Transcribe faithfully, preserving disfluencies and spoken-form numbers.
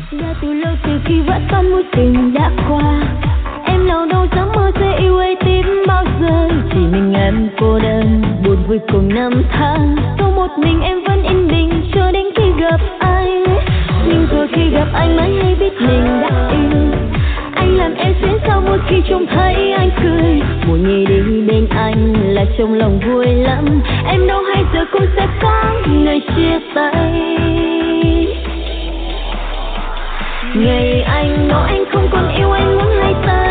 Đã từ lâu từ khi vỡ tan mối tình đã qua, em nào đâu dám mơ sẽ yêu ấy tiếp bao giờ. Chỉ mình em cô đơn buồn vui cùng năm tháng, có một mình em vẫn yên bình cho đến khi gặp anh. Nhưng rồi khi gặp anh mới hay biết mình đã yêu. Anh làm em xuyến sao mỗi khi trông thấy anh cười. Mỗi ngày đi bên anh là trong lòng vui lắm. Em đâu hay giờ cũng sẽ có ngày chia tay. Ngày anh nói anh không còn yêu, anh muốn hai ta